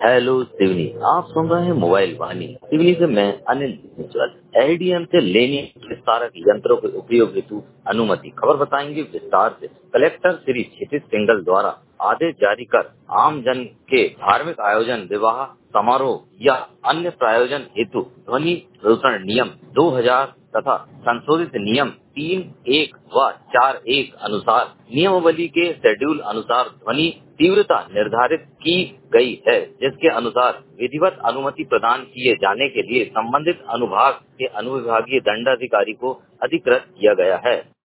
Hello Seoni, आप सुन रहे हैं मोबाइल वाणी। सिवनी से मैं अनिल बिस्वाल। एलडीएम से लेनी विस्तारक यंत्रों के उपयोग हेतु अनुमति खबर बताएंगे विस्तार से। कलेक्टर श्री क्षितिज सिंघल द्वारा आदेश जारी कर आम जन के धार्मिक आयोजन, विवाह समारोह या अन्य प्रायोजन हेतु ध्वनि प्रदूषण नियम 2000 तथा संशोधित नियम 3(1) व 4(1) अनुसार नियमावली के शेड्यूल अनुसार ध्वनि तीव्रता निर्धारित की गई है, जिसके अनुसार विधिवत अनुमति प्रदान किए जाने के लिए संबंधित अनुभाग के अनुविभागीय दंडाधिकारी को अधिकृत किया गया है।